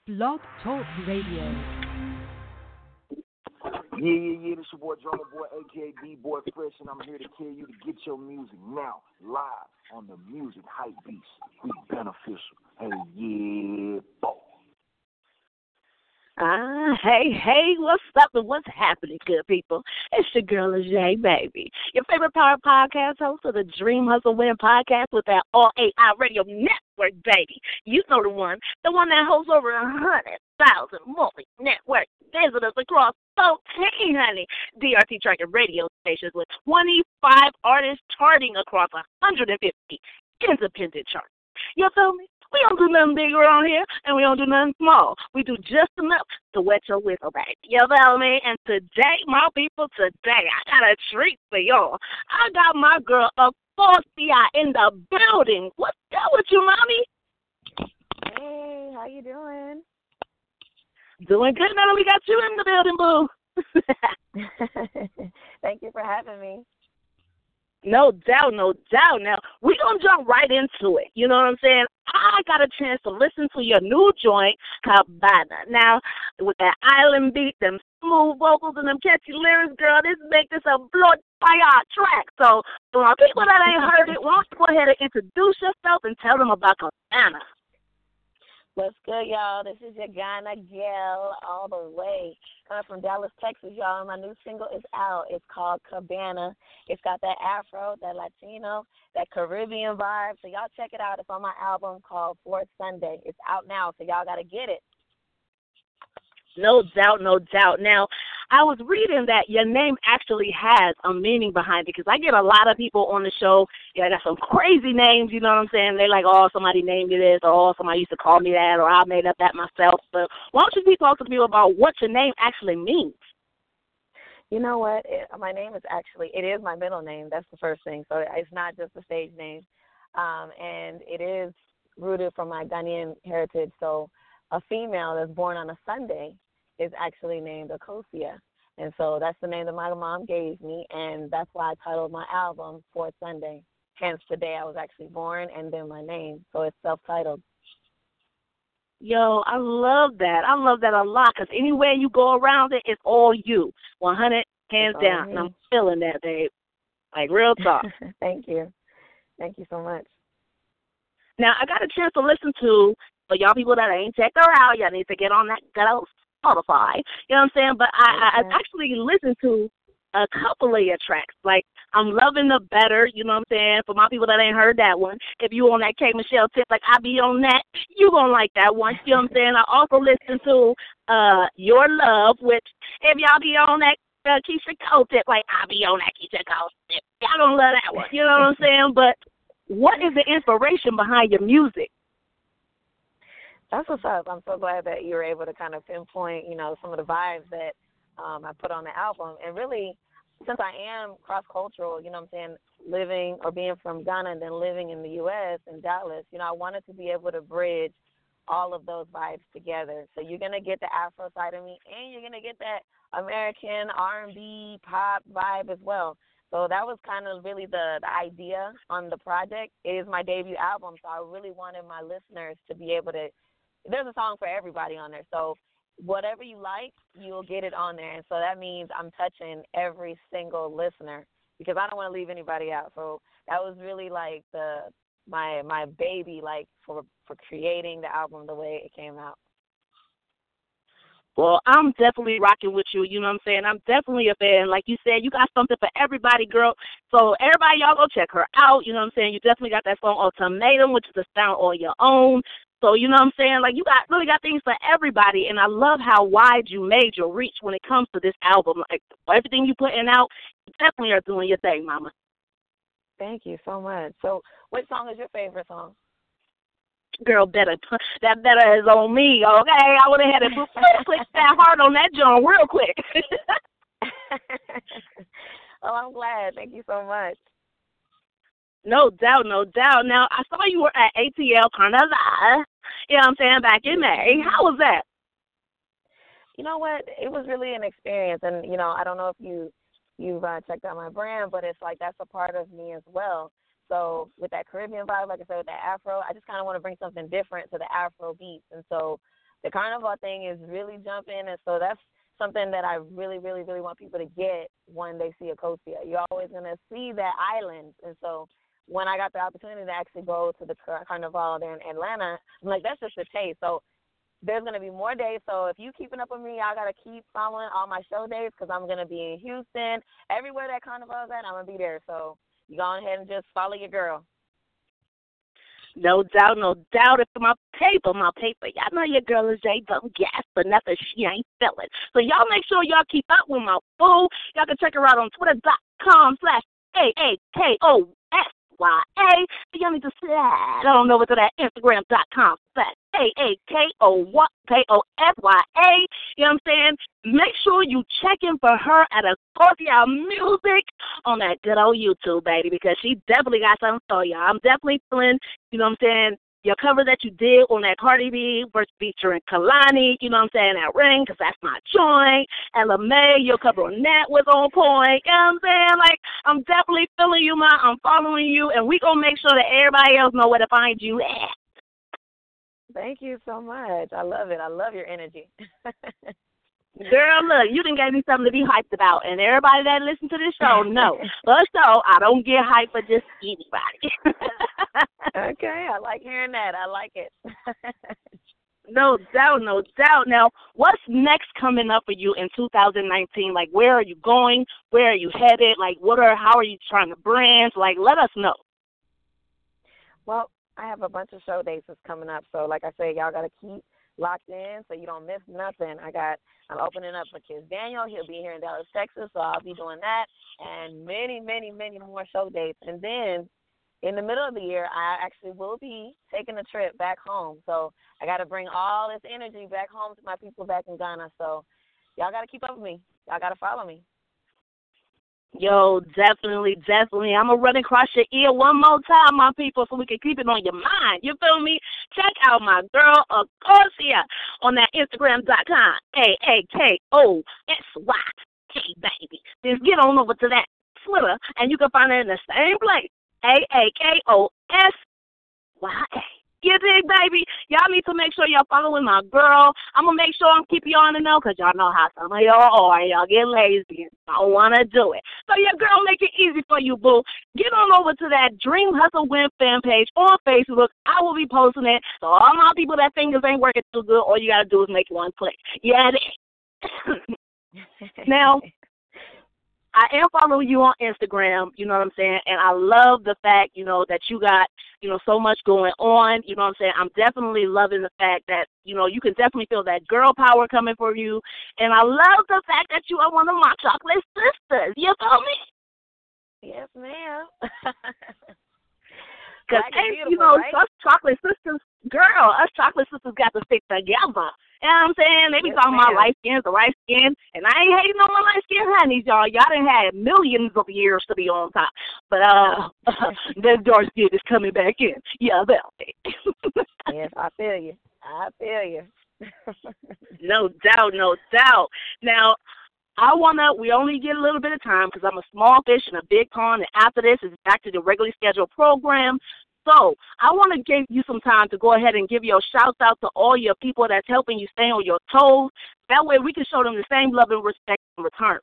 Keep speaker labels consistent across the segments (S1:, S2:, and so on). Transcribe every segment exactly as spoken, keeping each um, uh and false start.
S1: Blog Talk Radio.
S2: Yeah, yeah, yeah, this your boy Drummer Boy, a k a. D-Boy Fresh, and I'm here to tell you to get your music now, live on the Music Hype Beats. We beneficial. Hey, yeah, boy.
S3: Ah, hey, hey, what's up and what's happening, good people? It's your girl, Jay, baby. Your favorite power podcast host of the Dream Hustle Win podcast with that All A I Radio Network, baby. You know the one, the one that hosts over a hundred thousand multi-network visitors across fourteen, honey, D R T tracking radio stations with twenty-five artists charting across one hundred fifty independent charts. You feel me? We don't do nothing big around here, and we don't do nothing small. We do just enough to wet your whistle, baby. You feel me? And today, my people, today, I got a treat for y'all. I got my girl, Afosia, in the building. What's up with you, mommy?
S4: Hey, how you doing?
S3: Doing good now that we got you in the building, boo.
S4: Thank you for having me.
S3: No doubt, no doubt. Now, we're going to jump right into it. You know what I'm saying? I got a chance to listen to your new joint, Cabana. Now, with that island beat, them smooth vocals, and them catchy lyrics, girl, this make this a blood fire track. So, for our people that ain't heard it, why don't you go ahead and introduce yourself and tell them about Cabana?
S4: What's good, y'all? This is your Ghana gal all the way. Coming from Dallas, Texas, y'all. My new single is out. It's called Cabana. It's got that Afro, that Latino, that Caribbean vibe. So y'all check it out. It's on my album called Fourth Sunday. It's out now, so y'all got to get it.
S3: No doubt, no doubt. Now, I was reading that your name actually has a meaning behind it because I get a lot of people on the show. Yeah, got some crazy names, you know what I'm saying? They're like, oh, somebody named me this, or oh, somebody used to call me that, or I made up that myself. But why don't you be talking to people about what your name actually means?
S4: You know what? It, my name is actually, it is my middle name. That's the first thing. So it's not just a stage name. Um, and it is rooted from my Ghanaian heritage. So a female that's born on a Sunday is actually named Akosia. And so that's the name that my mom gave me, and that's why I titled my album Fourth Sunday. Hence the day I was actually born and then my name. So it's self-titled.
S3: Yo, I love that. I love that a lot because anywhere you go around it, it's all you. one hundred, hands down. And I'm feeling that, babe. Like, real talk.
S4: Thank you. Thank you so much.
S3: Now, I got a chance to listen to, for y'all people that ain't checked her out, y'all need to get on that ghost. Spotify, you know what I'm saying? But I, I, I actually listened to a couple of your tracks. Like, I'm loving the better, you know what I'm saying? For my people that ain't heard that one, if you on that K. Michelle tip, like I be on that, you gonna like that one, you know what I'm saying? I also listened to uh Your Love, which if y'all be on that uh, Keisha Cole tip, like I be on that Keisha Cole tip, y'all gonna love that one, you know what I'm saying? But what is the inspiration behind your music?
S4: That's what's up. I'm so glad that you were able to kind of pinpoint, you know, some of the vibes that um, I put on the album. And really, since I am cross-cultural, you know what I'm saying, living or being from Ghana and then living in the U S in Dallas, you know, I wanted to be able to bridge all of those vibes together. So you're going to get the Afro side of me, and you're going to get that American R and B pop vibe as well. So that was kind of really the, the idea on the project. It is my debut album, so I really wanted my listeners to be able to, there's a song for everybody on there. So whatever you like, you'll get it on there. And so that means I'm touching every single listener because I don't want to leave anybody out. So that was really like the my my baby, like for for creating the album the way it came out.
S3: Well, I'm definitely rocking with you, you know what I'm saying? I'm definitely a fan. Like you said, you got something for everybody, girl. So everybody, y'all go check her out, you know what I'm saying? You definitely got that song Ultimatum, which is a sound all your own. So, you know what I'm saying? Like, you got really got things for everybody, and I love how wide you made your reach when it comes to this album. Like, everything you putting out, you definitely are doing your thing, mama.
S4: Thank you so much. So, what song is your favorite song?
S3: Girl, better. That better is on me, okay? I would have had to click that heart on that joint real quick.
S4: Oh, I'm glad. Thank you so much.
S3: No doubt, no doubt. Now, I saw you were at A T L Carnival, you know what I'm saying, back in May. How was that?
S4: You know what? It was really an experience. And, you know, I don't know if you, you've uh, checked out my brand, but it's like that's a part of me as well. So with that Caribbean vibe, like I said, with that Afro, I just kind of want to bring something different to the Afro beats. And so the carnival thing is really jumping, and so that's something that I really, really, really want people to get when they see Ecosia. You're always going to see that island. And so when I got the opportunity to actually go to the carnival there in Atlanta, I'm like, that's just a taste. So there's going to be more days. So if you keeping up with me, y'all got to keep following all my show days because I'm going to be in Houston. Everywhere that carnival is at, I'm going to be there. So you go ahead and just follow your girl.
S3: No doubt, no doubt. It's my paper, my paper. Y'all know your girl is J don't gas for nothing she ain't feeling. So y'all make sure y'all keep up with my boo. Y'all can check her out on twitter.com slash A-A-K-O-S. Y A. Y'all need to slide on over to that Instagram.com slash A-A-K-O-S-Y-A. You know what I'm saying? Make sure you check in for her at Ecosia Music on that good old YouTube, baby, because she definitely got something for y'all. I'm definitely feeling, you know what I'm saying, your cover that you did on that Cardi B versus featuring Kalani, you know what I'm saying, that ring, because that's my joint. And LeMay, your cover on that was on point. You know what I'm saying? Like, I'm definitely feeling you, ma. I'm following you, and we going to make sure that everybody else know where to find you at.
S4: Thank you so much. I love it. I love your energy.
S3: Girl, look, you done gave me something to be hyped about, and everybody that listens to this show know. But so, I don't get hyped for just anybody.
S4: Okay, I like hearing that. I like it.
S3: No doubt, no doubt. Now, what's next coming up for you in two thousand nineteen? Like, where are you going? Where are you headed? Like, what are, how are you trying to brand? Like, let us know.
S4: Well, I have a bunch of show dates that's coming up. So, like I said, y'all got to keep locked in so you don't miss nothing. I got, I'm opening up for Kiss Daniel. He'll be here in Dallas, Texas, so I'll be doing that. And many, many, many more show dates. And then in the middle of the year, I actually will be taking a trip back home. So I got to bring all this energy back home to my people back in Ghana. So y'all got to keep up with me. Y'all got to follow me.
S3: Yo, definitely, definitely. I'm going to run across your ear one more time, my people, so we can keep it on your mind. You feel me? Check out my girl, Ecosia, on that Instagram dot com, A A K O S Y A, baby. Just get on over to that Twitter, and you can find it in the same place, A A K O S Y A. You dig, baby? Y'all need to make sure y'all following my girl. I'm going to make sure I'm keeping y'all on the know because y'all know how some of y'all are. Y'all get lazy and don't want to do it. So your girl make it easy for you, boo. Get on over to that Dream Hustle Win fan page on Facebook. I will be posting it. So all my people that fingers ain't working too good, all you got to do is make one click. Yeah, it is. Now, I am following you on Instagram, you know what I'm saying, and I love the fact, you know, that you got, you know, so much going on, you know what I'm saying. I'm definitely loving the fact that, you know, you can definitely feel that girl power coming for you, and I love the fact that you are one of my chocolate sisters, you feel me?
S4: Yes, ma'am.
S3: Because, you know, right? Us chocolate sisters, girl, us chocolate sisters got to stick together. You know what I'm saying? They be yes, talking ma'am. about light skin, the light skin, and I ain't hating on my light skin honeys, y'all. Y'all done had millions of years to be on top. But, uh, that dark skin is coming back in. Yeah, well.
S4: Yes, I feel you. I feel you.
S3: No doubt, no doubt. Now, I want to, we only get a little bit of time because I'm a small fish in a big pond, and after this is back to the regularly scheduled program. So I want to give you some time to go ahead and give your shout out to all your people that's helping you stay on your toes. That way we can show them the same love and respect in return.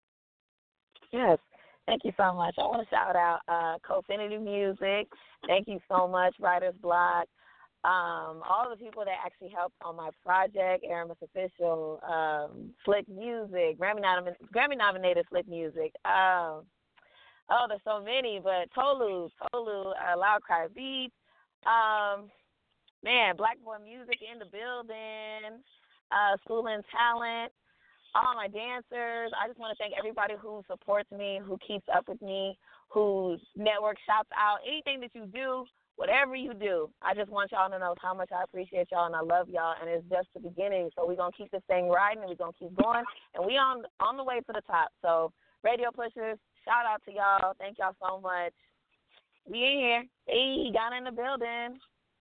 S4: Yes. Thank you so much. I want to shout out uh, Cofinity Music. Thank you so much, Writer's Block. Um, all the people that actually helped on my project, Aramis Official, um, Slick Music, Grammy nominated, Grammy nominated Slick Music. Um, oh, there's so many, but Tolu, Tolu, uh, Loud Cry Beats, um, man, Black Boy Music in the building, uh, School and Talent, all my dancers. I just want to thank everybody who supports me, who keeps up with me, who network shouts out, anything that you do. Whatever you do, I just want y'all to know how much I appreciate y'all and I love y'all, and it's just the beginning. So we're going to keep this thing riding and we're going to keep going, and we on on the way to the top. So Radio Pushers, shout out to y'all. Thank y'all so much. We in here. Hey, got in the building.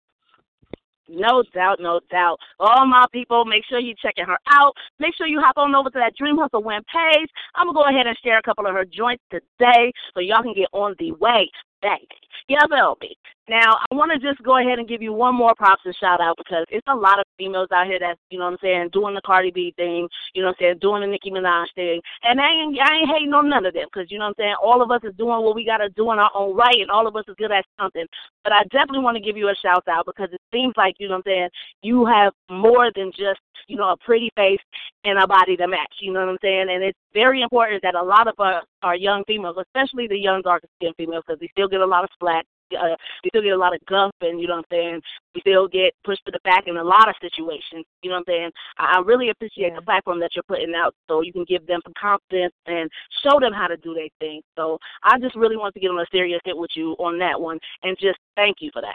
S3: No doubt, no doubt. All my people, make sure you checking her out. Make sure you hop on over to that Dream Hustle Win page. I'm going to go ahead and share a couple of her joints today so y'all can get on the way. Baby. Yeah, will be. Now, I want to just go ahead and give you one more props and shout out because it's a lot of females out here that's, you know what I'm saying, doing the Cardi B thing, you know what I'm saying, doing the Nicki Minaj thing. And I ain't, I ain't hating on none of them because, you know what I'm saying, all of us is doing what we got to do in our own right and all of us is good at something. But I definitely want to give you a shout out because it seems like, you know what I'm saying, you have more than just, you know, a pretty face and a body to match, you know what I'm saying? And it's very important that a lot of our, our young females, especially the young darker-skinned females, because we still get a lot of slack, uh, we still get a lot of guff, and, you know what I'm saying, we still get pushed to the back in a lot of situations, you know what I'm saying? I, I really appreciate
S4: yeah.
S3: the platform that you're putting out so you can give them some confidence and show them how to do their thing. So I just really want to get on a serious hit with you on that one and just thank you for that.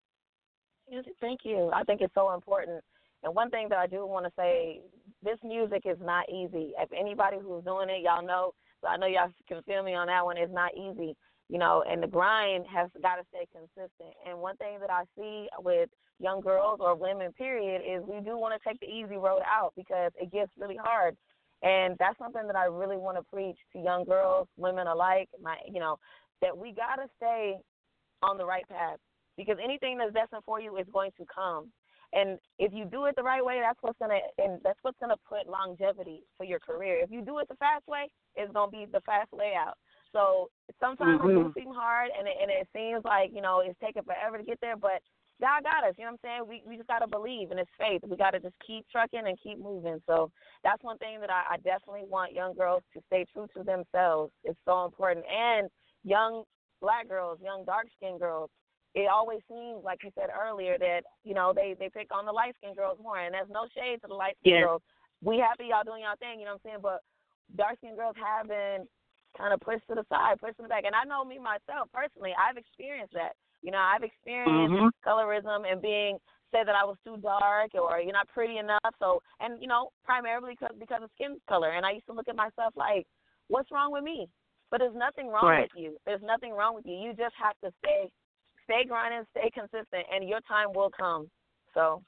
S4: Yes, thank you. I think it's so important. And one thing that I do want to say, this music is not easy. If anybody who's doing it, y'all know, so I know y'all can feel me on that one, it's not easy, you know, and the grind has got to stay consistent. And one thing that I see with young girls or women, period, is we do want to take the easy road out because it gets really hard. And that's something that I really want to preach to young girls, women alike, my, you know, that we got to stay on the right path because anything that's destined for you is going to come. And if you do it the right way, that's what's gonna and that's what's gonna put longevity for your career. If you do it the fast way, it's gonna be the fast way out. So sometimes mm-hmm. it do seem hard, and it, and it seems like you know it's taking forever to get there. But God got us. You know what I'm saying? We we just gotta believe, and it's faith. We gotta just keep trucking and keep moving. So that's one thing that I, I definitely want young girls to stay true to themselves. It's so important. And young black girls, young dark skinned girls. It always seems, like you said earlier, that, you know, they, they pick on the light-skinned girls more, and there's no shade to the light-skinned
S3: yeah.
S4: girls. We happy y'all doing y'all thing, you know what I'm saying, but dark-skinned girls have been kind of pushed to the side, pushed to the back. And I know me myself, personally, I've experienced that. You know, I've experienced
S3: mm-hmm.
S4: colorism and being said that I was too dark or you're not pretty enough. So, and, you know, primarily because, because of skin color. And I used to look at myself like, what's wrong with me? But there's nothing wrong
S3: right.
S4: with you. There's nothing wrong with you. You just have to stay Stay grinding, stay consistent, and your time will come. So,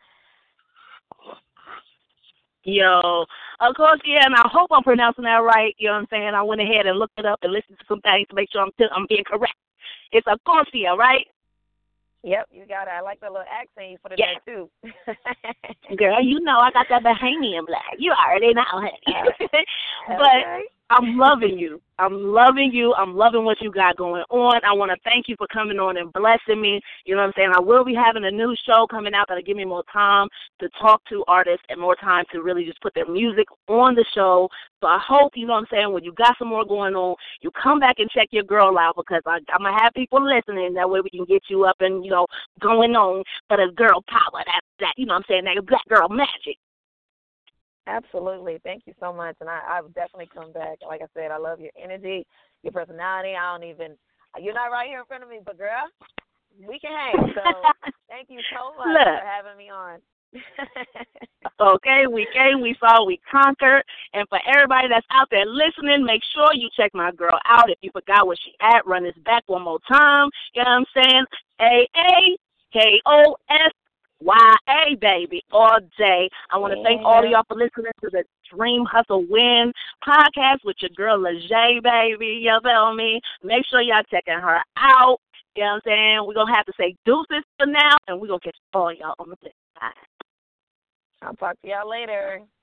S3: yo, of course, yeah, and I hope I'm pronouncing that right. You know what I'm saying? I went ahead and looked it up and listened to some things to make sure I'm t- I'm being correct. It's Aconcia, right?
S4: Yep, you got it. I like the little accent you put in
S3: yeah.
S4: there too.
S3: Girl, you know I got that Bahamian black. You already know, honey. But
S4: okay.
S3: I'm loving you. I'm loving you. I'm loving what you got going on. I want to thank you for coming on and blessing me. You know what I'm saying? I will be having a new show coming out that'll give me more time to talk to artists and more time to really just put their music on the show. So I hope, you know what I'm saying, when you got some more going on, you come back and check your girl out because I, I'm going to have people listening. That way we can get you up and, you know, going on for the girl power. That, that you know what I'm saying, that black girl magic.
S4: Absolutely. Thank you so much. And I, I would definitely come back. Like I said, I love your energy, your personality. I don't even, you're not right here in front of me, but girl, we can hang. So thank you so much
S3: Look.
S4: for having me on.
S3: Okay, we came, we saw, we conquered. And for everybody that's out there listening, make sure you check my girl out. If you forgot where she at, run this back one more time. You know what I'm saying? A A K O S Y A, baby, all day. I want to yeah. thank all of y'all for listening to the Dream Hustle Win podcast with your girl, LaJay, baby. You feel me? Make sure y'all checking her out. You know what I'm saying? We're going to have to say deuces for now, and we're going to catch all y'all on the flip side.
S4: I'll talk to y'all later.